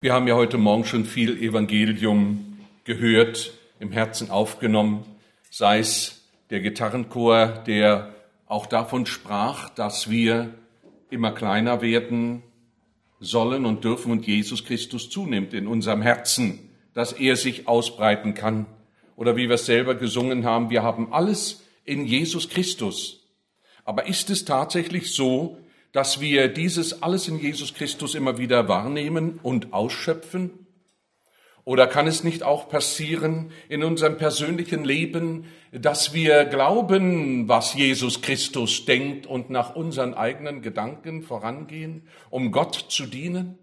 Wir haben ja heute Morgen schon viel Evangelium gehört, im Herzen aufgenommen, sei es der Gitarrenchor, der auch davon sprach, dass wir immer kleiner werden sollen und dürfen und Jesus Christus zunimmt in unserem Herzen, dass er sich ausbreiten kann. Oder wie wir es selber gesungen haben, wir haben alles in Jesus Christus. Aber ist es tatsächlich so, dass wir dieses alles in Jesus Christus immer wieder wahrnehmen und ausschöpfen? Oder kann es nicht auch passieren in unserem persönlichen Leben, dass wir glauben, was Jesus Christus denkt und nach unseren eigenen Gedanken vorangehen, um Gott zu dienen?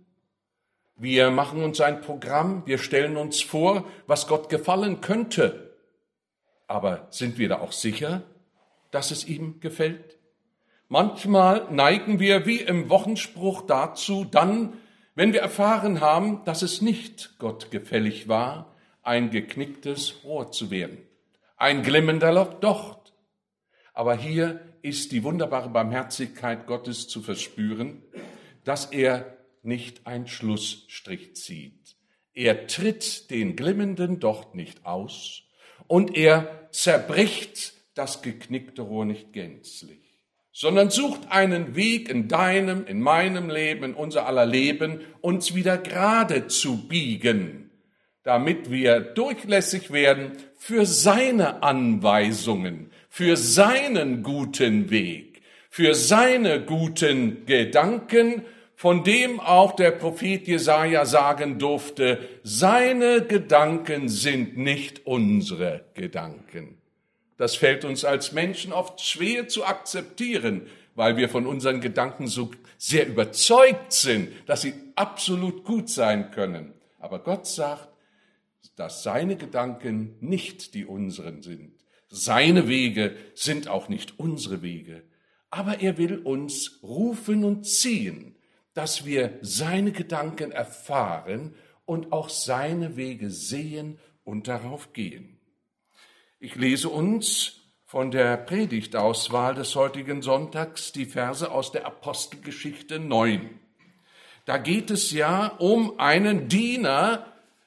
Wir machen uns ein Programm, wir stellen uns vor, was Gott gefallen könnte. Aber sind wir da auch sicher, dass es ihm gefällt? Manchmal neigen wir wie im Wochenspruch dazu, dann, wenn wir erfahren haben, dass es nicht Gott gefällig war, ein geknicktes Rohr zu werden, ein glimmender Docht. Aber hier ist die wunderbare Barmherzigkeit Gottes zu verspüren, dass er nicht einen Schlussstrich zieht. Er tritt den glimmenden Docht nicht aus und er zerbricht das geknickte Rohr nicht gänzlich, sondern sucht einen Weg in deinem, in meinem Leben, in unser aller Leben, uns wieder gerade zu biegen, damit wir durchlässig werden für seine Anweisungen, für seinen guten Weg, für seine guten Gedanken, von dem auch der Prophet Jesaja sagen durfte, seine Gedanken sind nicht unsere Gedanken. Das fällt uns als Menschen oft schwer zu akzeptieren, weil wir von unseren Gedanken so sehr überzeugt sind, dass sie absolut gut sein können. Aber Gott sagt, dass seine Gedanken nicht die unseren sind. Seine Wege sind auch nicht unsere Wege. Aber er will uns rufen und ziehen, dass wir seine Gedanken erfahren und auch seine Wege sehen und darauf gehen. Ich lese uns von der Predigtauswahl des heutigen Sonntags die Verse aus der Apostelgeschichte 9. Da geht es ja um einen Diener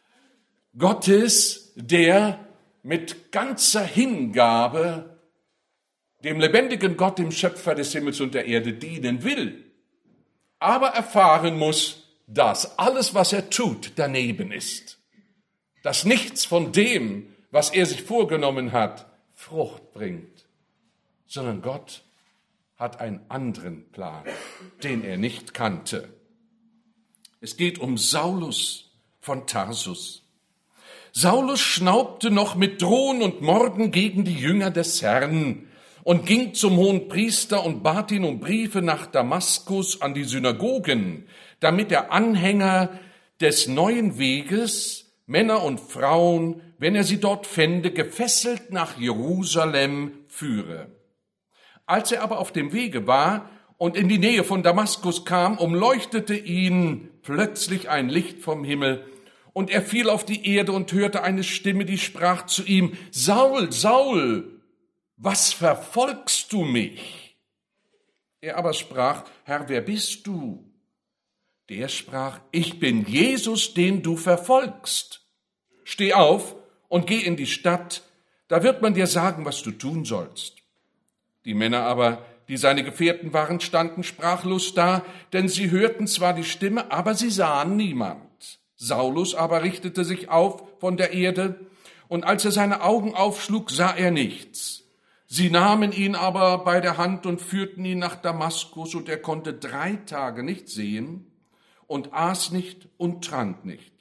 Gottes, der mit ganzer Hingabe dem lebendigen Gott, dem Schöpfer des Himmels und der Erde, dienen will, aber erfahren muss, dass alles, was er tut, daneben ist, dass nichts von dem, was er sich vorgenommen hat, Frucht bringt, sondern Gott hat einen anderen Plan, den er nicht kannte. Es geht um Saulus von Tarsus. Saulus schnaubte noch mit Drohen und Morden gegen die Jünger des Herrn und ging zum Hohenpriester und bat ihn um Briefe nach Damaskus an die Synagogen, damit der Anhänger des neuen Weges, Männer und Frauen, wenn er sie dort fände, gefesselt nach Jerusalem führe. Als er aber auf dem Wege war und in die Nähe von Damaskus kam, umleuchtete ihn plötzlich ein Licht vom Himmel, und er fiel auf die Erde und hörte eine Stimme, die sprach zu ihm: Saul, Saul, was verfolgst du mich? Er aber sprach: Herr, wer bist du? Der sprach: Ich bin Jesus, den du verfolgst. Steh auf und geh in die Stadt, da wird man dir sagen, was du tun sollst. Die Männer aber, die seine Gefährten waren, standen sprachlos da, denn sie hörten zwar die Stimme, aber sie sahen niemand. Saulus aber richtete sich auf von der Erde, und als er seine Augen aufschlug, sah er nichts. Sie nahmen ihn aber bei der Hand und führten ihn nach Damaskus, und er konnte 3 Tage nicht sehen und aß nicht und trank nicht.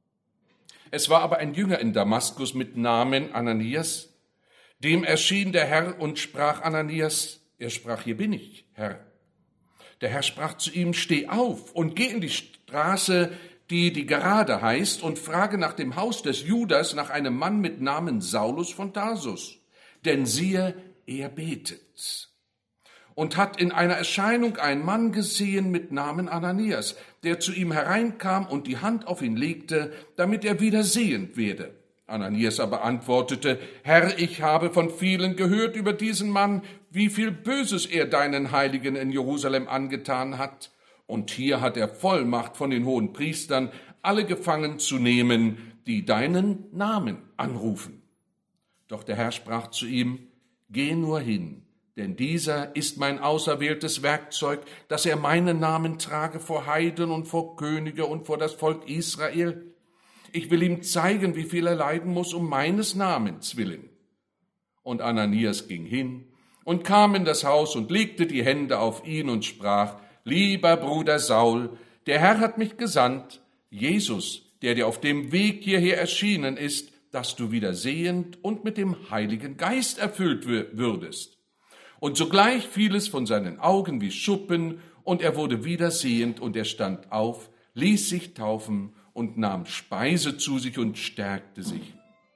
Es war aber ein Jünger in Damaskus mit Namen Ananias, dem erschien der Herr und sprach: Ananias. Er sprach: Hier bin ich, Herr. Der Herr sprach zu ihm: Steh auf und geh in die Straße, die Gerade heißt, und frage nach dem Haus des Judas nach einem Mann mit Namen Saulus von Tarsus. Denn siehe, er betet. Und hat in einer Erscheinung einen Mann gesehen mit Namen Ananias, der zu ihm hereinkam und die Hand auf ihn legte, damit er wieder sehend werde. Ananias aber antwortete: Herr, ich habe von vielen gehört über diesen Mann, wie viel Böses er deinen Heiligen in Jerusalem angetan hat. Und hier hat er Vollmacht von den hohen Priestern, alle gefangen zu nehmen, die deinen Namen anrufen. Doch der Herr sprach zu ihm, geh nur hin, denn dieser ist mein auserwähltes Werkzeug, dass er meinen Namen trage vor Heiden und vor Könige und vor das Volk Israel. Ich will ihm zeigen, wie viel er leiden muss um meines Namens willen. Und Ananias ging hin und kam in das Haus und legte die Hände auf ihn und sprach, lieber Bruder Saul, der Herr hat mich gesandt, Jesus, der dir auf dem Weg hierher erschienen ist, dass du wieder sehend und mit dem Heiligen Geist erfüllt würdest. Und sogleich fiel es von seinen Augen wie Schuppen, und er wurde wieder sehend, und er stand auf, ließ sich taufen und nahm Speise zu sich und stärkte sich.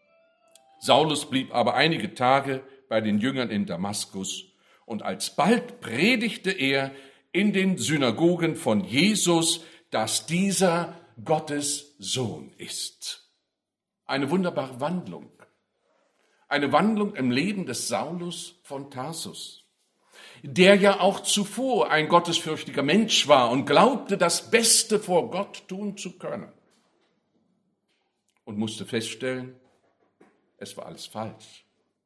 Saulus blieb aber einige Tage bei den Jüngern in Damaskus, und alsbald predigte er in den Synagogen von Jesus, dass dieser Gottes Sohn ist. Eine wunderbare Wandlung. Eine Wandlung im Leben des Saulus von Tarsus, der ja auch zuvor ein gottesfürchtiger Mensch war und glaubte, das Beste vor Gott tun zu können. Und musste feststellen, es war alles falsch.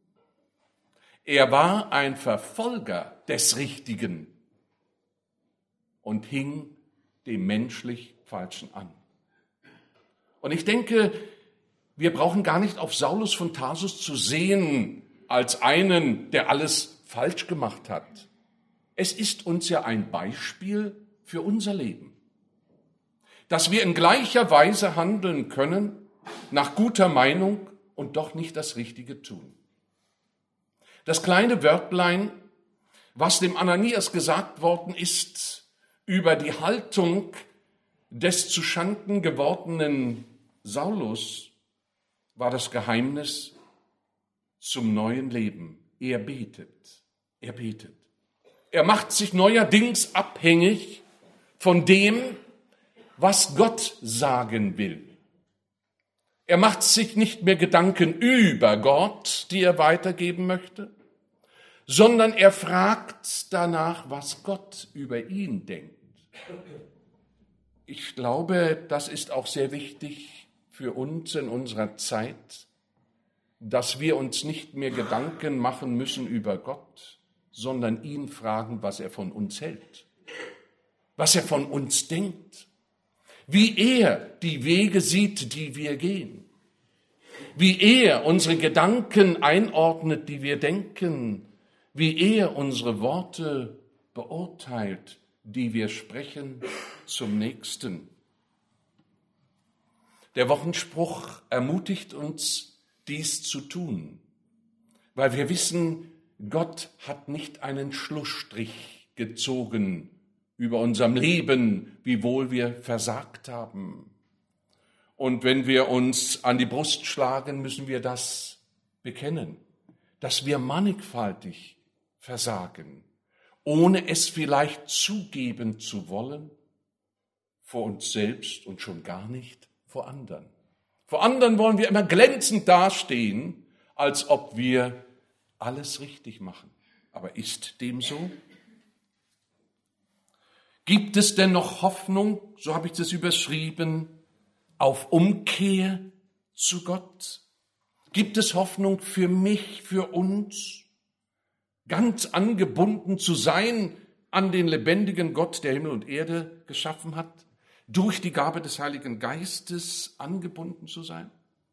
Er war ein Verfolger des Richtigen und hing dem menschlich Falschen an. Und ich denke, wir brauchen gar nicht auf Saulus von Tarsus zu sehen als einen, der alles falsch gemacht hat. Es ist uns ja ein Beispiel für unser Leben, dass wir in gleicher Weise handeln können, nach guter Meinung und doch nicht das Richtige tun. Das kleine Wörtlein, was dem Ananias gesagt worden ist über die Haltung des zuschanden gewordenen Saulus, war das Geheimnis zum neuen Leben. Er betet, er betet. Er macht sich neuerdings abhängig von dem, was Gott sagen will. Er macht sich nicht mehr Gedanken über Gott, die er weitergeben möchte, sondern er fragt danach, was Gott über ihn denkt. Ich glaube, das ist auch sehr wichtig für uns in unserer Zeit, dass wir uns nicht mehr Gedanken machen müssen über Gott, sondern ihn fragen, was er von uns hält, was er von uns denkt, wie er die Wege sieht, die wir gehen, wie er unsere Gedanken einordnet, die wir denken, wie er unsere Worte beurteilt, die wir sprechen zum Nächsten. Der Wochenspruch ermutigt uns, dies zu tun, weil wir wissen, Gott hat nicht einen Schlussstrich gezogen über unserem Leben, wiewohl wir versagt haben. Und wenn wir uns an die Brust schlagen, müssen wir das bekennen, dass wir mannigfaltig versagen, ohne es vielleicht zugeben zu wollen, vor uns selbst und schon gar nicht vor anderen. Vor anderen wollen wir immer glänzend dastehen, als ob wir alles richtig machen. Aber ist dem so? Gibt es denn noch Hoffnung, so habe ich das überschrieben, auf Umkehr zu Gott? Gibt es Hoffnung für mich, für uns, ganz angebunden zu sein an den lebendigen Gott, der Himmel und Erde geschaffen hat, durch die Gabe des Heiligen Geistes angebunden zu sein?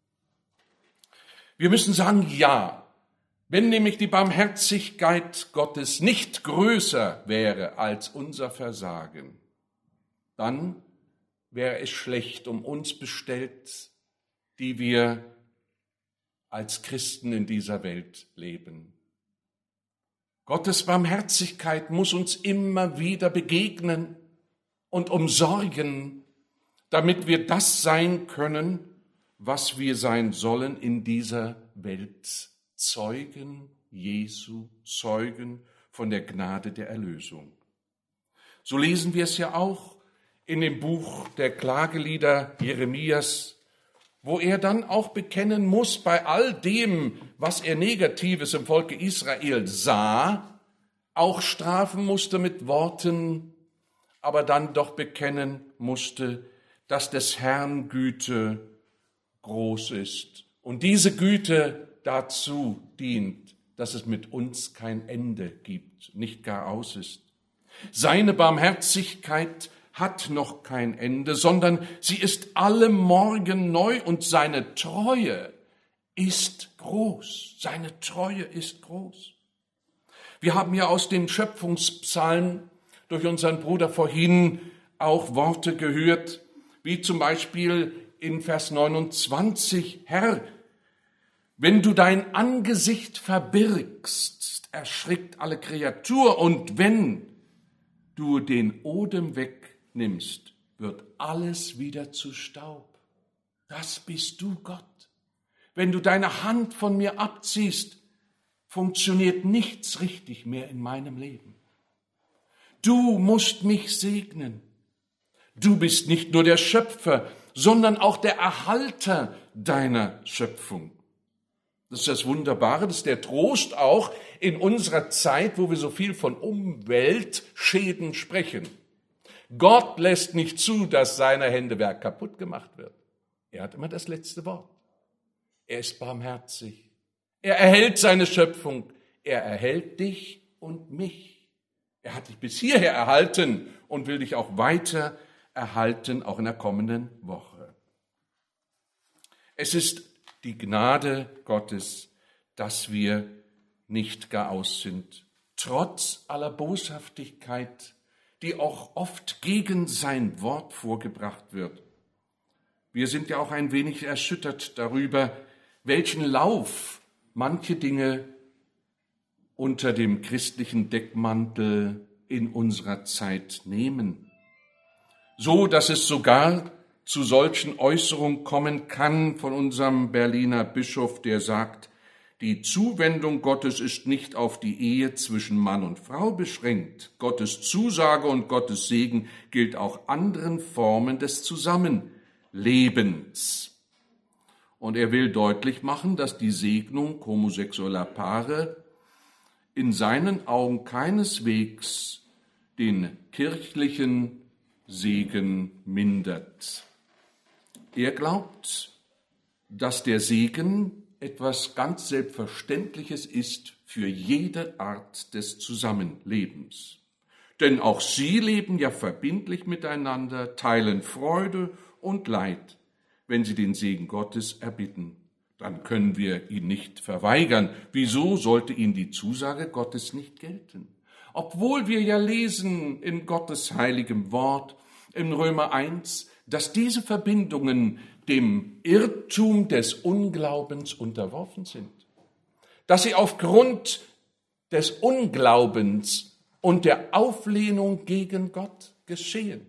Wir müssen sagen, ja. Wenn nämlich die Barmherzigkeit Gottes nicht größer wäre als unser Versagen, dann wäre es schlecht um uns bestellt, die wir als Christen in dieser Welt leben. Gottes Barmherzigkeit muss uns immer wieder begegnen und umsorgen, damit wir das sein können, was wir sein sollen in dieser Welt. Zeugen Jesu, Zeugen von der Gnade der Erlösung. So lesen wir es ja auch in dem Buch der Klagelieder Jeremias, wo er dann auch bekennen muss, bei all dem, was er Negatives im Volke Israel sah, auch strafen musste mit Worten, aber dann doch bekennen musste, dass des Herrn Güte groß ist und diese Güte dazu dient, dass es mit uns kein Ende gibt, nicht gar aus ist. Seine Barmherzigkeit hat noch kein Ende, sondern sie ist alle Morgen neu und seine Treue ist groß. Seine Treue ist groß. Wir haben ja aus dem Schöpfungspsalm durch unseren Bruder vorhin auch Worte gehört, wie zum Beispiel in Vers 29, Herr, wenn du dein Angesicht verbirgst, erschrickt alle Kreatur, und wenn du den Odem wegnimmst, wird alles wieder zu Staub. Das bist du, Gott. Wenn du deine Hand von mir abziehst, funktioniert nichts richtig mehr in meinem Leben. Du musst mich segnen. Du bist nicht nur der Schöpfer, sondern auch der Erhalter deiner Schöpfung. Das ist das Wunderbare, das ist der Trost auch in unserer Zeit, wo wir so viel von Umweltschäden sprechen. Gott lässt nicht zu, dass seine Händewerk kaputt gemacht wird. Er hat immer das letzte Wort. Er ist barmherzig. Er erhält seine Schöpfung. Er erhält dich und mich. Er hat dich bis hierher erhalten und will dich auch weiter erhalten, auch in der kommenden Woche. Es ist die Gnade Gottes, dass wir nicht gar aus sind, trotz aller Boshaftigkeit, die auch oft gegen sein Wort vorgebracht wird. Wir sind ja auch ein wenig erschüttert darüber, welchen Lauf manche Dinge unter dem christlichen Deckmantel in unserer Zeit nehmen. So, dass es sogar zu solchen Äußerungen kommen kann von unserem Berliner Bischof, der sagt, die Zuwendung Gottes ist nicht auf die Ehe zwischen Mann und Frau beschränkt. Gottes Zusage und Gottes Segen gilt auch anderen Formen des Zusammenlebens. Und er will deutlich machen, dass die Segnung homosexueller Paare in seinen Augen keineswegs den kirchlichen Segen mindert. Er glaubt, dass der Segen etwas ganz Selbstverständliches ist für jede Art des Zusammenlebens. Denn auch sie leben ja verbindlich miteinander, teilen Freude und Leid, wenn sie den Segen Gottes erbitten. Dann können wir ihn nicht verweigern. Wieso sollte ihnen die Zusage Gottes nicht gelten? Obwohl wir ja lesen in Gottes heiligem Wort, in Römer 1, dass diese Verbindungen dem Irrtum des Unglaubens unterworfen sind. Dass sie aufgrund des Unglaubens und der Auflehnung gegen Gott geschehen.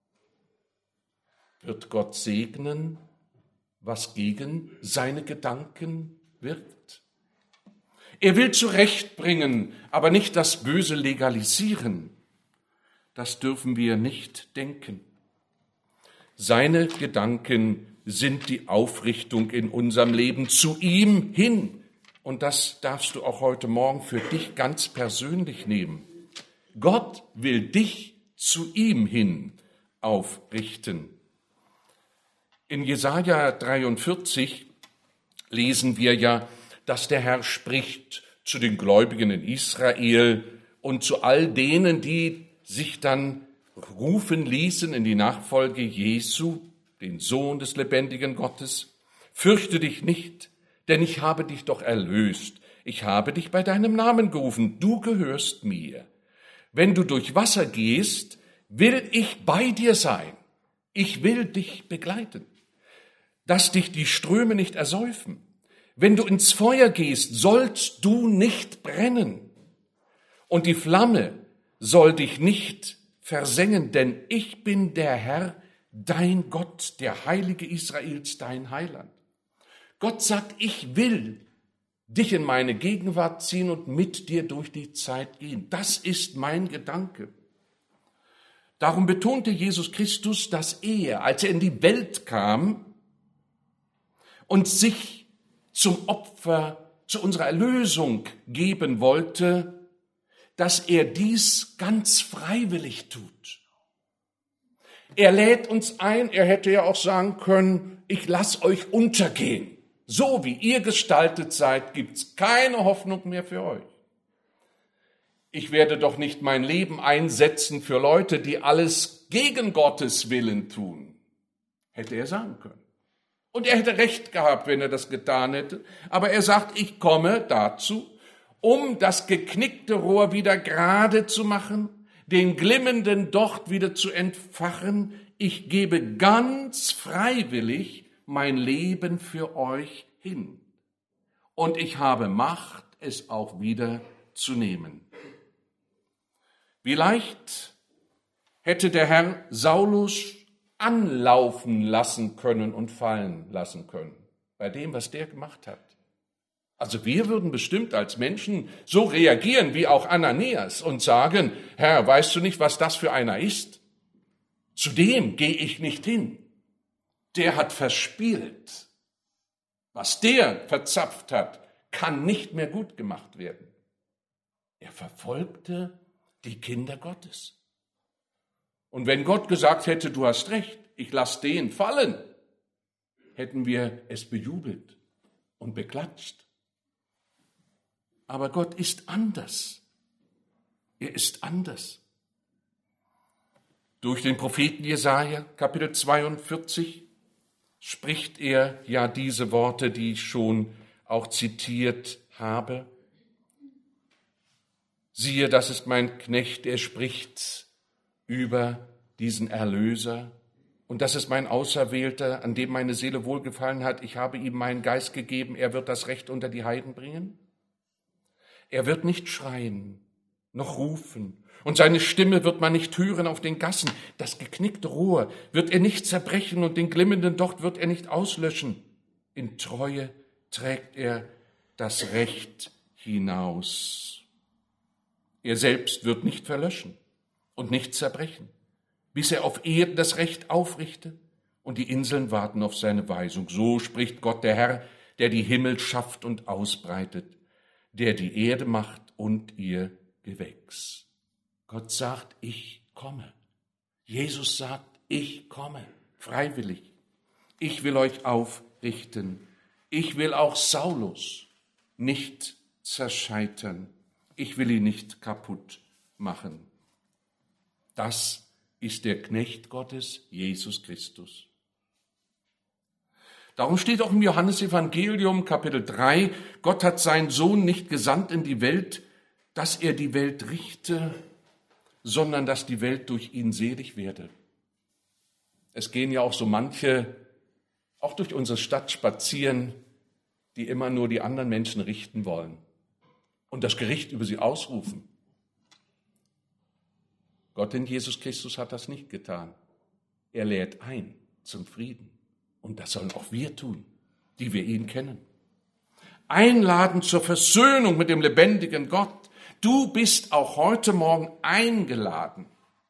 Wird Gott segnen, was gegen seine Gedanken wirkt? Er will zurechtbringen, aber nicht das Böse legalisieren. Das dürfen wir nicht denken. Seine Gedanken sind die Aufrichtung in unserem Leben zu ihm hin. Und das darfst du auch heute Morgen für dich ganz persönlich nehmen. Gott will dich zu ihm hin aufrichten. In Jesaja 43 lesen wir ja, dass der Herr spricht zu den Gläubigen in Israel und zu all denen, die sich dann rufen ließen in die Nachfolge Jesu, den Sohn des lebendigen Gottes. Fürchte dich nicht, denn ich habe dich doch erlöst. Ich habe dich bei deinem Namen gerufen. Du gehörst mir. Wenn du durch Wasser gehst, will ich bei dir sein. Ich will dich begleiten, dass dich die Ströme nicht ersäufen. Wenn du ins Feuer gehst, sollst du nicht brennen. Und die Flamme soll dich nicht versengen, denn ich bin der Herr, dein Gott, der Heilige Israels, dein Heiland. Gott sagt, ich will dich in meine Gegenwart ziehen und mit dir durch die Zeit gehen. Das ist mein Gedanke. Darum betonte Jesus Christus, dass er, als er in die Welt kam und sich zum Opfer zu unserer Erlösung geben wollte, dass er dies ganz freiwillig tut. Er lädt uns ein, er hätte ja auch sagen können, ich lasse euch untergehen. So wie ihr gestaltet seid, gibt's keine Hoffnung mehr für euch. Ich werde doch nicht mein Leben einsetzen für Leute, die alles gegen Gottes Willen tun. Hätte er sagen können. Und er hätte recht gehabt, wenn er das getan hätte. Aber er sagt, ich komme dazu, um das geknickte Rohr wieder gerade zu machen, den glimmenden Docht wieder zu entfachen. Ich gebe ganz freiwillig mein Leben für euch hin. Und ich habe Macht, es auch wieder zu nehmen. Wie leicht hätte der Herr Saulus anlaufen lassen können und fallen lassen können, bei dem, was der gemacht hat. Also wir würden bestimmt als Menschen so reagieren wie auch Ananias und sagen, Herr, weißt du nicht, was das für einer ist? Zu dem gehe ich nicht hin. Der hat verspielt. Was der verzapft hat, kann nicht mehr gut gemacht werden. Er verfolgte die Kinder Gottes. Und wenn Gott gesagt hätte, du hast recht, ich lasse den fallen, hätten wir es bejubelt und beklatscht. Aber Gott ist anders. Er ist anders. Durch den Propheten Jesaja, Kapitel 42, spricht er ja diese Worte, die ich schon auch zitiert habe. Siehe, das ist mein Knecht, er spricht über diesen Erlöser. Und das ist mein Auserwählter, an dem meine Seele wohlgefallen hat. Ich habe ihm meinen Geist gegeben, er wird das Recht unter die Heiden bringen. Er wird nicht schreien, noch rufen. Und seine Stimme wird man nicht hören auf den Gassen. Das geknickte Rohr wird er nicht zerbrechen und den glimmenden Docht wird er nicht auslöschen. In Treue trägt er das Recht hinaus. Er selbst wird nicht verlöschen und nicht zerbrechen, bis er auf Erden das Recht aufrichte und die Inseln warten auf seine Weisung. So spricht Gott der Herr, der die Himmel schafft und ausbreitet, der die Erde macht und ihr Gewächs. Gott sagt, ich komme. Jesus sagt, ich komme, freiwillig. Ich will euch aufrichten. Ich will auch Saulus nicht zerscheitern. Ich will ihn nicht kaputt machen. Das ist der Knecht Gottes, Jesus Christus. Darum steht auch im Johannesevangelium, Kapitel 3, Gott hat seinen Sohn nicht gesandt in die Welt, dass er die Welt richte, sondern dass die Welt durch ihn selig werde. Es gehen ja auch so manche, auch durch unsere Stadt spazieren, die immer nur die anderen Menschen richten wollen und das Gericht über sie ausrufen. Gott in Jesus Christus hat das nicht getan. Er lädt ein zum Frieden. Und das sollen auch wir tun, die wir ihn kennen. Einladen zur Versöhnung mit dem lebendigen Gott. Du bist auch heute Morgen eingeladen.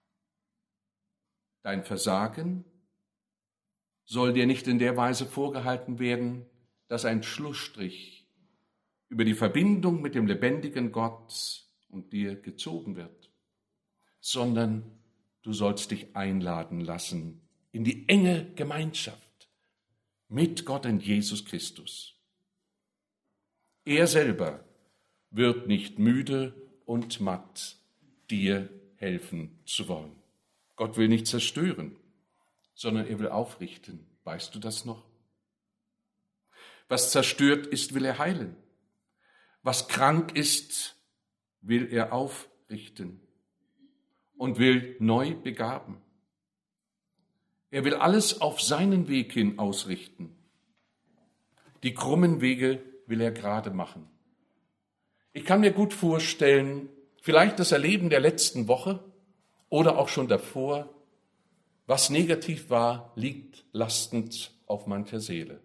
Dein Versagen soll dir nicht in der Weise vorgehalten werden, dass ein Schlussstrich über die Verbindung mit dem lebendigen Gott und dir gezogen wird, sondern du sollst dich einladen lassen in die enge Gemeinschaft mit Gott in Jesus Christus. Er selber wird nicht müde und matt, dir helfen zu wollen. Gott will nicht zerstören, sondern er will aufrichten. Weißt du das noch? Was zerstört ist, will er heilen. Was krank ist, will er aufrichten und will neu begaben. Er will alles auf seinen Weg hin ausrichten. Die krummen Wege will er gerade machen. Ich kann mir gut vorstellen, vielleicht das Erleben der letzten Woche oder auch schon davor, was negativ war, liegt lastend auf mancher Seele.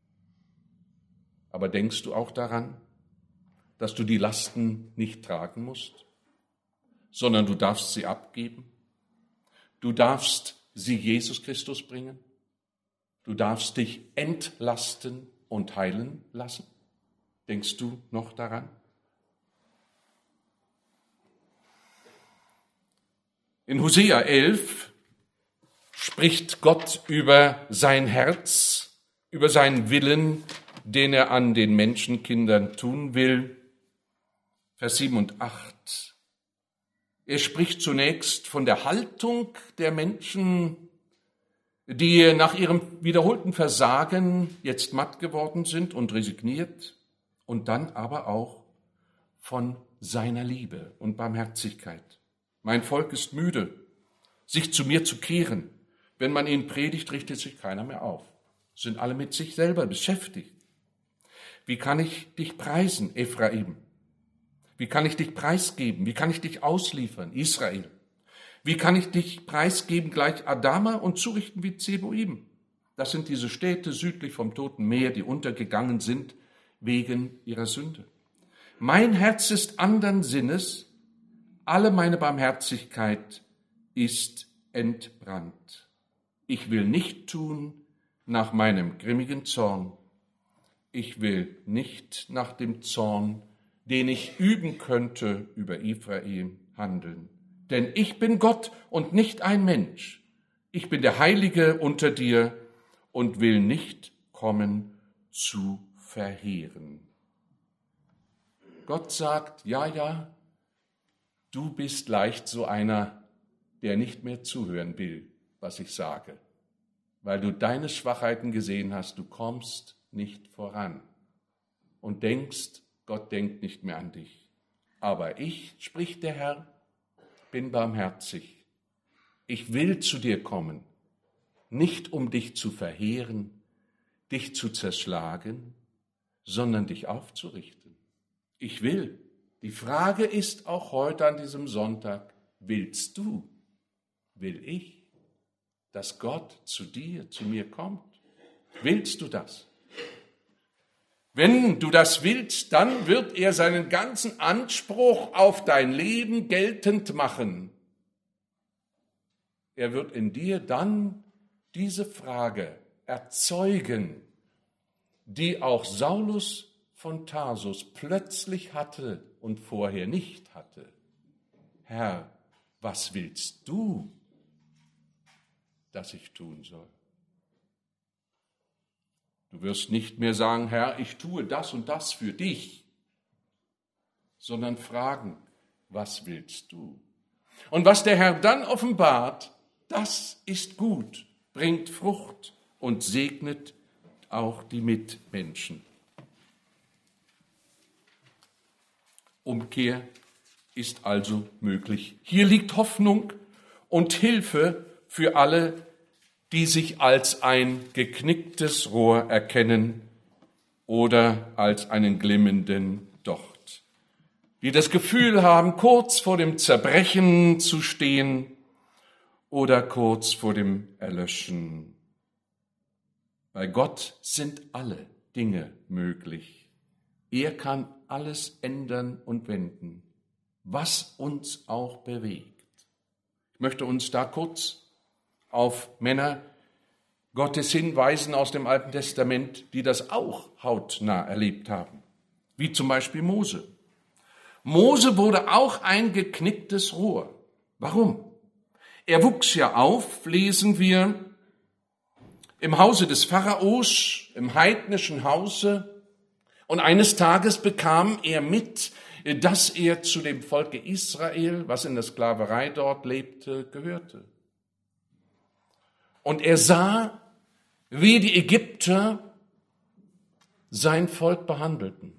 Aber denkst du auch daran, dass du die Lasten nicht tragen musst, sondern du darfst sie abgeben? Du darfst sie Jesus Christus bringen? Du darfst dich entlasten und heilen lassen? Denkst du noch daran? In Hosea 11 spricht Gott über sein Herz, über seinen Willen, den er an den Menschenkindern tun will. Vers 7 und 8. Er spricht zunächst von der Haltung der Menschen, die nach ihrem wiederholten Versagen jetzt matt geworden sind und resigniert, und dann aber auch von seiner Liebe und Barmherzigkeit. Mein Volk ist müde, sich zu mir zu kehren. Wenn man ihnen predigt, richtet sich keiner mehr auf. Sind alle mit sich selber beschäftigt. Wie kann ich dich preisen, Ephraim? Wie kann ich dich preisgeben? Wie kann ich dich ausliefern, Israel? Wie kann ich dich preisgeben gleich Adama und zurichten wie Zeboim? Das sind diese Städte südlich vom Toten Meer, die untergegangen sind wegen ihrer Sünde. Mein Herz ist andern Sinnes, alle meine Barmherzigkeit ist entbrannt. Ich will nicht tun nach meinem grimmigen Zorn. Ich will nicht nach dem Zorn, den ich üben könnte über Ephraim, handeln. Denn ich bin Gott und nicht ein Mensch. Ich bin der Heilige unter dir und will nicht kommen zu verheeren. Gott sagt, ja, du bist leicht so einer, der nicht mehr zuhören will, was ich sage, weil du deine Schwachheiten gesehen hast, du kommst nicht voran und denkst, Gott denkt nicht mehr an dich. Aber ich, spricht der Herr, bin barmherzig. Ich will zu dir kommen, nicht um dich zu verheeren, dich zu zerschlagen, sondern dich aufzurichten. Ich will. Die Frage ist auch heute an diesem Sonntag, willst du, will ich, dass Gott zu dir, zu mir kommt? Willst du das? Wenn du das willst, dann wird er seinen ganzen Anspruch auf dein Leben geltend machen. Er wird in dir dann diese Frage erzeugen, die auch Saulus von Tarsus plötzlich hatte und vorher nicht hatte. Herr, was willst du, dass ich tun soll? Du wirst nicht mehr sagen, Herr, ich tue das und das für dich, sondern fragen, was willst du? Und was der Herr dann offenbart, das ist gut, bringt Frucht und segnet auch die Mitmenschen. Umkehr ist also möglich. Hier liegt Hoffnung und Hilfe für alle, die sich als ein geknicktes Rohr erkennen oder als einen glimmenden Docht, die das Gefühl haben, kurz vor dem Zerbrechen zu stehen oder kurz vor dem Erlöschen. Bei Gott sind alle Dinge möglich. Er kann alles ändern und wenden, was uns auch bewegt. Ich möchte uns da kurz auf Männer Gottes hinweisen aus dem Alten Testament, die das auch hautnah erlebt haben, wie zum Beispiel Mose. Mose wurde auch ein geknicktes Rohr. Warum? Er wuchs ja auf, lesen wir, im Hause des Pharaos, im heidnischen Hause, und eines Tages bekam er mit, dass er zu dem Volke Israel, was in der Sklaverei dort lebte, gehörte. Und er sah, wie die Ägypter sein Volk behandelten.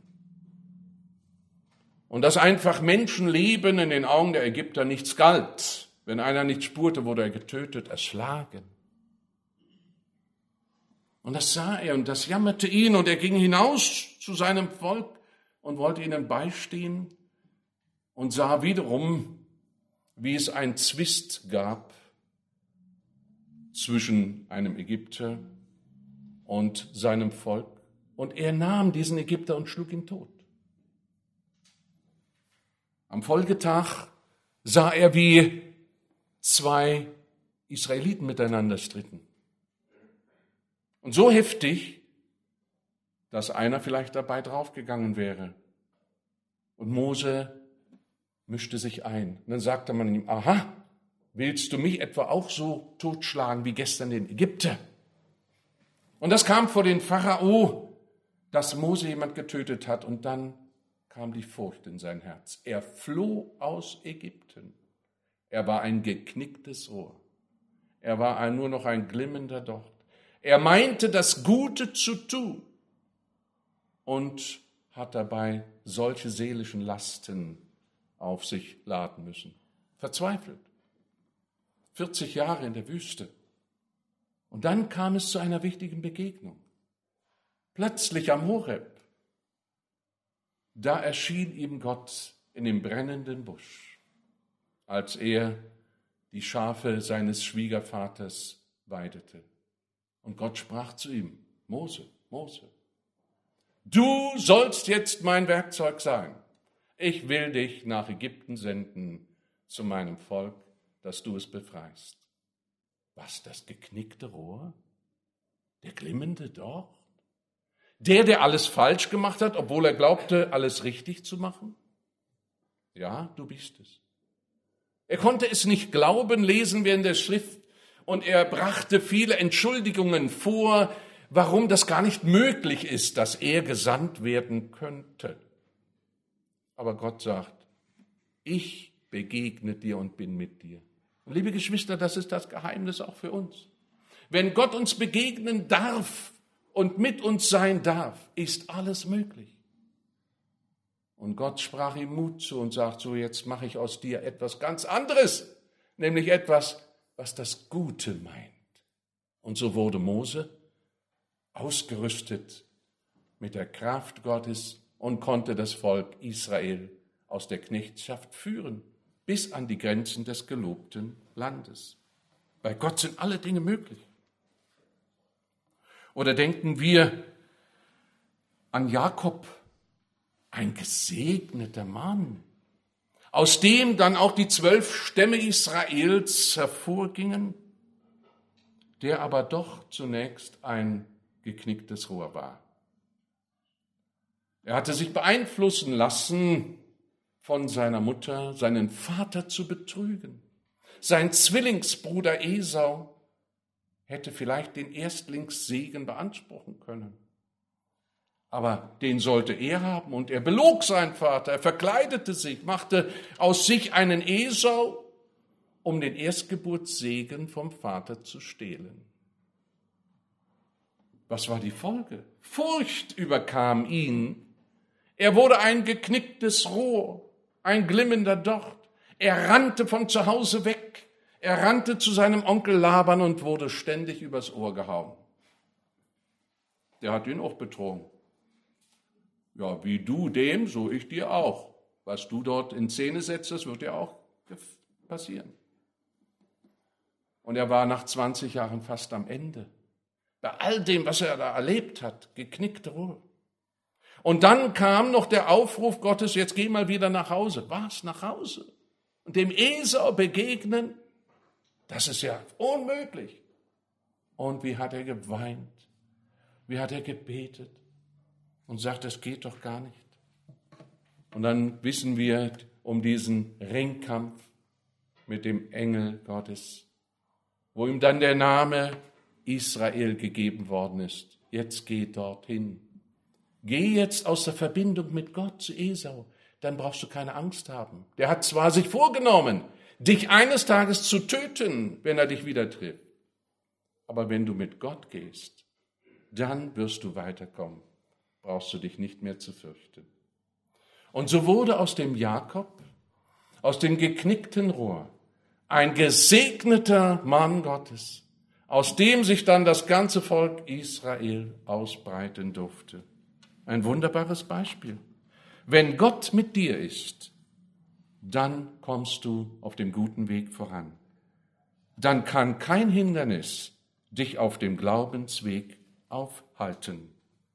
Und dass einfach Menschenleben in den Augen der Ägypter nichts galt. Wenn einer nicht spurte, wurde er getötet, erschlagen. Und das sah er und das jammerte ihn und er ging hinaus zu seinem Volk und wollte ihnen beistehen und sah wiederum, wie es einen Zwist gab zwischen einem Ägypter und seinem Volk. Und er nahm diesen Ägypter und schlug ihn tot. Am Folgetag sah er, wie zwei Israeliten miteinander stritten. Und so heftig, dass einer vielleicht dabei draufgegangen wäre. Und Mose mischte sich ein. Und dann sagte man ihm, aha, willst du mich etwa auch so totschlagen wie gestern den Ägypter? Und das kam vor den Pharao, dass Mose jemand getötet hat, und dann kam die Furcht in sein Herz. Er floh aus Ägypten. Er war ein geknicktes Rohr. Er war nur noch ein glimmender Docht. Er meinte, das Gute zu tun und hat dabei solche seelischen Lasten auf sich laden müssen. Verzweifelt. 40 Jahre in der Wüste. Und dann kam es zu einer wichtigen Begegnung. Plötzlich am Horeb. Da erschien ihm Gott in dem brennenden Busch, als er die Schafe seines Schwiegervaters weidete. Und Gott sprach zu ihm: Mose, Mose, du sollst jetzt mein Werkzeug sein. Ich will dich nach Ägypten senden zu meinem Volk, dass du es befreist. Was, das geknickte Rohr? Der glimmende Docht? Der alles falsch gemacht hat, obwohl er glaubte, alles richtig zu machen? Ja, du bist es. Er konnte es nicht glauben, lesen wir in der Schrift, und er brachte viele Entschuldigungen vor, warum das gar nicht möglich ist, dass er gesandt werden könnte. Aber Gott sagt: Ich begegne dir und bin mit dir. Und liebe Geschwister, das ist das Geheimnis auch für uns. Wenn Gott uns begegnen darf und mit uns sein darf, ist alles möglich. Und Gott sprach ihm Mut zu und sagt: So, jetzt mache ich aus dir etwas ganz anderes, nämlich etwas, was das Gute meint. Und so wurde Mose ausgerüstet mit der Kraft Gottes und konnte das Volk Israel aus der Knechtschaft führen, bis an die Grenzen des gelobten Landes. Bei Gott sind alle Dinge möglich. Oder denken wir an Jakob, ein gesegneter Mann, aus dem dann auch die 12 Stämme Israels hervorgingen, der aber doch zunächst ein geknicktes Rohr war. Er hatte sich beeinflussen lassen von seiner Mutter, seinen Vater zu betrügen. Sein Zwillingsbruder Esau hätte vielleicht den Erstlingssegen beanspruchen können. Aber den sollte er haben, und er belog seinen Vater, er verkleidete sich, machte aus sich einen Esau, um den Erstgeburtssegen vom Vater zu stehlen. Was war die Folge? Furcht überkam ihn. Er wurde ein geknicktes Rohr, ein glimmender Docht. Er rannte von zu Hause weg. Er rannte zu seinem Onkel Laban und wurde ständig übers Ohr gehauen. Der hat ihn auch betrogen. Ja, wie du dem, so ich dir auch. Was du dort in Szene setzt, das wird dir auch passieren. Und er war nach 20 Jahren fast am Ende. Bei all dem, was er da erlebt hat, geknickte Rohr. Und dann kam noch der Aufruf Gottes: Jetzt geh mal wieder nach Hause. Was, nach Hause? Und dem Esau begegnen? Das ist ja unmöglich. Und wie hat er geweint? Wie hat er gebetet? Und sagt, das geht doch gar nicht. Und dann wissen wir um diesen Ringkampf mit dem Engel Gottes, wo ihm dann der Name Israel gegeben worden ist. Jetzt geh dorthin. Geh jetzt aus der Verbindung mit Gott zu Esau, dann brauchst du keine Angst haben. Der hat zwar sich vorgenommen, dich eines Tages zu töten, wenn er dich wieder trifft. Aber wenn du mit Gott gehst, dann wirst du weiterkommen. Brauchst du dich nicht mehr zu fürchten. Und so wurde aus dem Jakob, aus dem geknickten Rohr, ein gesegneter Mann Gottes, aus dem sich dann das ganze Volk Israel ausbreiten durfte. Ein wunderbares Beispiel. Wenn Gott mit dir ist, dann kommst du auf dem guten Weg voran. Dann kann kein Hindernis dich auf dem Glaubensweg aufhalten.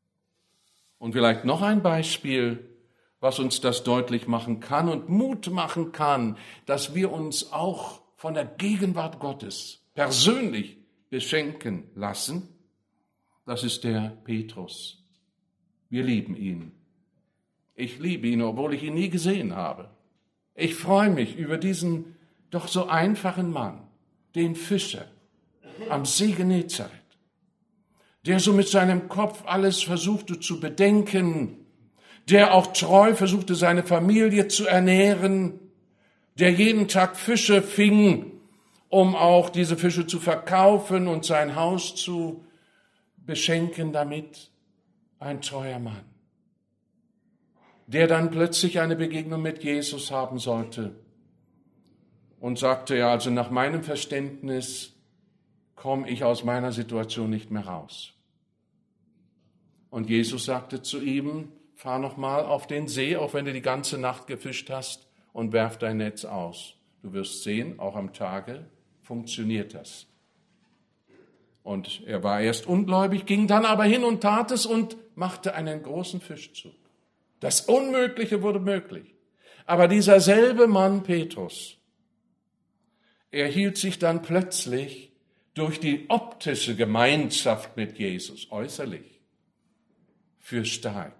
Und vielleicht noch ein Beispiel, was uns das deutlich machen kann und Mut machen kann, dass wir uns auch von der Gegenwart Gottes persönlich beschenken lassen. Das ist der Petrus. Wir lieben ihn. Ich liebe ihn, obwohl ich ihn nie gesehen habe. Ich freue mich über diesen doch so einfachen Mann, den Fischer am See Genezareth, der so mit seinem Kopf alles versuchte zu bedenken, der auch treu versuchte, seine Familie zu ernähren, der jeden Tag Fische fing, um auch diese Fische zu verkaufen und sein Haus zu beschenken damit, ein treuer Mann, der dann plötzlich eine Begegnung mit Jesus haben sollte und sagte, ja, also nach meinem Verständnis komme ich aus meiner Situation nicht mehr raus. Und Jesus sagte zu ihm, fahr noch mal auf den See, auch wenn du die ganze Nacht gefischt hast, und werf dein Netz aus. Du wirst sehen, auch am Tage funktioniert das. Und er war erst ungläubig, ging dann aber hin und tat es und machte einen großen Fischzug. Das Unmögliche wurde möglich. Aber dieser selbe Mann, Petrus, er hielt sich dann plötzlich durch die optische Gemeinschaft mit Jesus, äußerlich, für stark.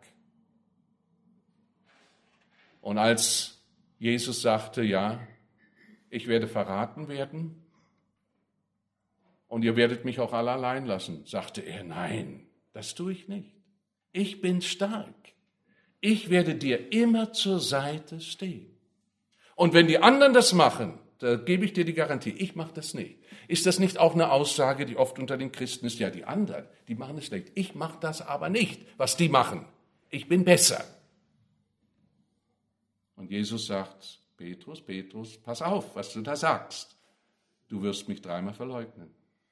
Und als Jesus sagte, ja, ich werde verraten werden und ihr werdet mich auch alle allein lassen, sagte er, nein, das tue ich nicht. Ich bin stark. Ich werde dir immer zur Seite stehen. Und wenn die anderen das machen, da gebe ich dir die Garantie, ich mache das nicht. Ist das nicht auch eine Aussage, die oft unter den Christen ist? Ja, die anderen, die machen es schlecht. Ich mache das aber nicht, was die machen. Ich bin besser. Und Jesus sagt, Petrus, Petrus, pass auf, was du da sagst. Du wirst mich 3-mal verleugnen.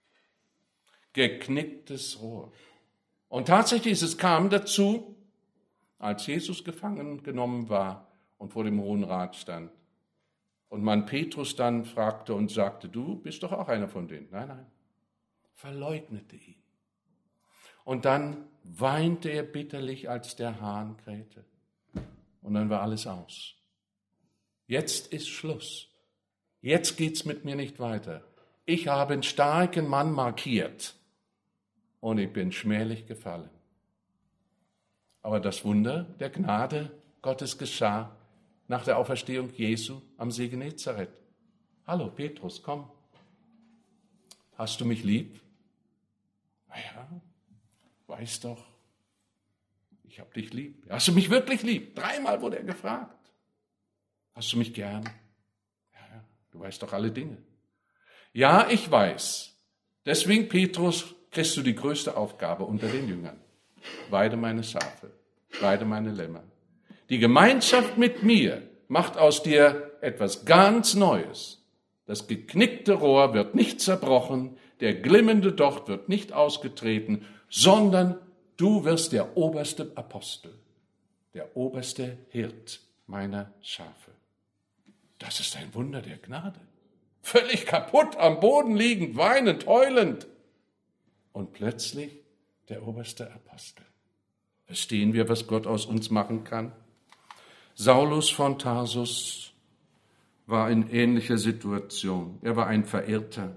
Geknicktes Rohr. Und tatsächlich, es kam dazu, als Jesus gefangen genommen war und vor dem Hohen Rat stand. Und man Petrus dann fragte und sagte, du bist doch auch einer von denen. Nein, nein, verleugnete ihn. Und dann weinte er bitterlich, als der Hahn krähte. Und dann war alles aus. Jetzt ist Schluss. Jetzt geht's mit mir nicht weiter. Ich habe einen starken Mann markiert und ich bin schmählich gefallen. Aber das Wunder der Gnade Gottes geschah nach der Auferstehung Jesu am See Genezareth. Hallo Petrus, komm. Hast du mich lieb? Ja, weiß doch. Ich habe dich lieb. Hast du mich wirklich lieb? 3-mal wurde er gefragt. Hast du mich gern? Ja, du weißt doch alle Dinge. Ja, ich weiß. Deswegen, Petrus, kriegst du die größte Aufgabe unter den Jüngern. Weide meine Schafe, weide meine Lämmer. Die Gemeinschaft mit mir macht aus dir etwas ganz Neues. Das geknickte Rohr wird nicht zerbrochen, der glimmende Docht wird nicht ausgetreten, sondern du wirst der oberste Apostel, der oberste Hirt meiner Schafe. Das ist ein Wunder der Gnade. Völlig kaputt, am Boden liegend, weinend, heulend. Und plötzlich der oberste Apostel. Verstehen wir, was Gott aus uns machen kann? Saulus von Tarsus war in ähnlicher Situation. Er war ein Verirrter.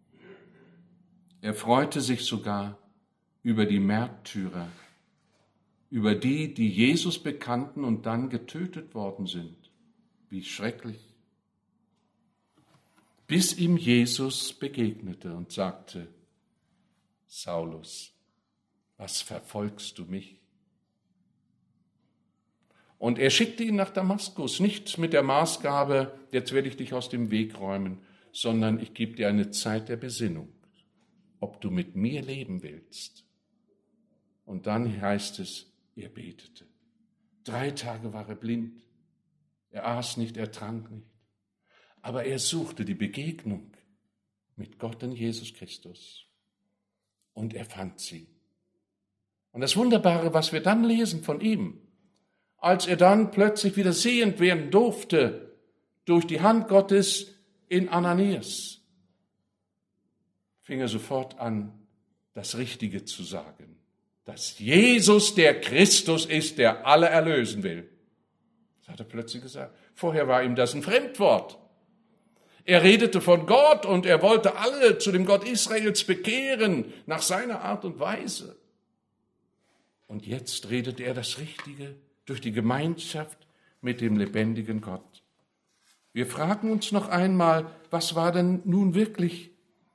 Er freute sich sogar über die Märtyrer, über die, die Jesus bekannten und dann getötet worden sind. Wie schrecklich. Bis ihm Jesus begegnete und sagte, Saulus, was verfolgst du mich? Und er schickte ihn nach Damaskus, nicht mit der Maßgabe, jetzt werde ich dich aus dem Weg räumen, sondern ich gebe dir eine Zeit der Besinnung, ob du mit mir leben willst. Und dann heißt es, er betete. 3 Tage war er blind. Er aß nicht, er trank nicht. Aber er suchte die Begegnung mit Gott in Jesus Christus. Und er fand sie. Und das Wunderbare, was wir dann lesen von ihm, als er dann plötzlich wieder sehend werden durfte durch die Hand Gottes in Ananias, fing er sofort an, das Richtige zu sagen, dass Jesus der Christus ist, der alle erlösen will. Das hat er plötzlich gesagt. Vorher war ihm das ein Fremdwort. Er redete von Gott und er wollte alle zu dem Gott Israels bekehren, nach seiner Art und Weise. Und jetzt redet er das Richtige durch die Gemeinschaft mit dem lebendigen Gott. Wir fragen uns noch einmal, was war denn nun wirklich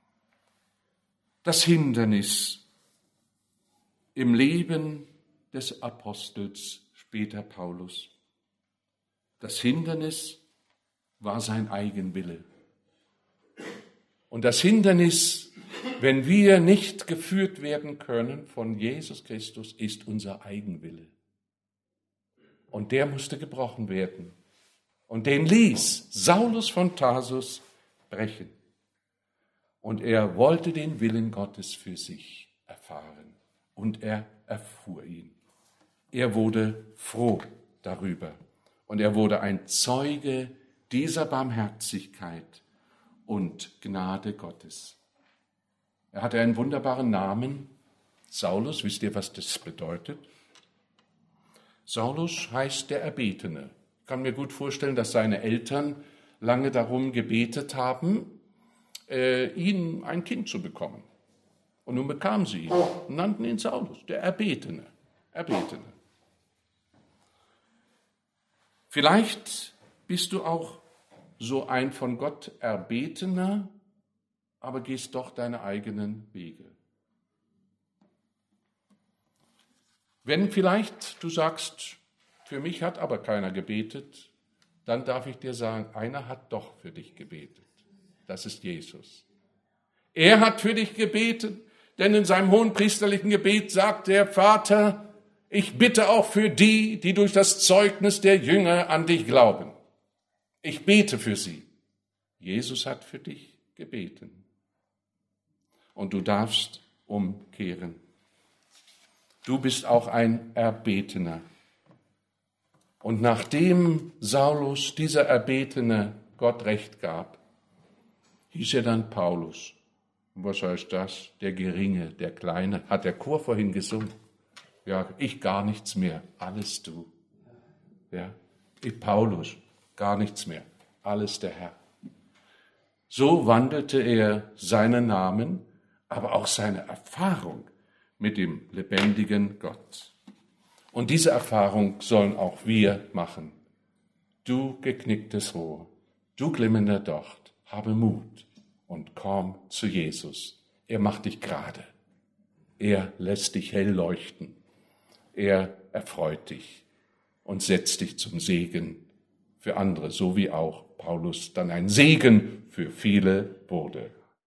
das Hindernis im Leben des Apostels, später Paulus? Das Hindernis war sein Eigenwille. Und das Hindernis, wenn wir nicht geführt werden können von Jesus Christus, ist unser Eigenwille. Und der musste gebrochen werden. Und den ließ Saulus von Tarsus brechen. Und er wollte den Willen Gottes für sich erfahren. Und er erfuhr ihn. Er wurde froh darüber. Und er wurde ein Zeuge dieser Barmherzigkeit und Gnade Gottes. Er hatte einen wunderbaren Namen, Saulus. Wisst ihr, was das bedeutet? Saulus heißt der Erbetene. Ich kann mir gut vorstellen, dass seine Eltern lange darum gebetet haben, ihn ein Kind zu bekommen. Und nun bekamen sie ihn und nannten ihn Saulus, der Erbetene. Erbetene. Vielleicht bist du auch so ein von Gott Erbetener, aber gehst doch deine eigenen Wege. Wenn vielleicht du sagst, für mich hat aber keiner gebetet, dann darf ich dir sagen, einer hat doch für dich gebetet. Das ist Jesus. Er hat für dich gebetet, denn in seinem hohenpriesterlichen Gebet sagt der Vater, ich bitte auch für die, die durch das Zeugnis der Jünger an dich glauben. Ich bete für sie. Jesus hat für dich gebeten. Und du darfst umkehren. Du bist auch ein Erbetener. Und nachdem Saulus, dieser Erbetene, Gott Recht gab, hieß er dann Paulus. Und was heißt das? Der Geringe, der Kleine. Hat der Chor vorhin gesungen? Ja, ich gar nichts mehr, alles du. Ja, ich Paulus, gar nichts mehr, alles der Herr. So wandelte er seinen Namen, aber auch seine Erfahrung mit dem lebendigen Gott. Und diese Erfahrung sollen auch wir machen. Du geknicktes Rohr, du glimmender Docht, habe Mut und komm zu Jesus. Er macht dich gerade. Er lässt dich hell leuchten. Er erfreut dich und setzt dich zum Segen für andere, so wie auch Paulus dann ein Segen für viele wurde.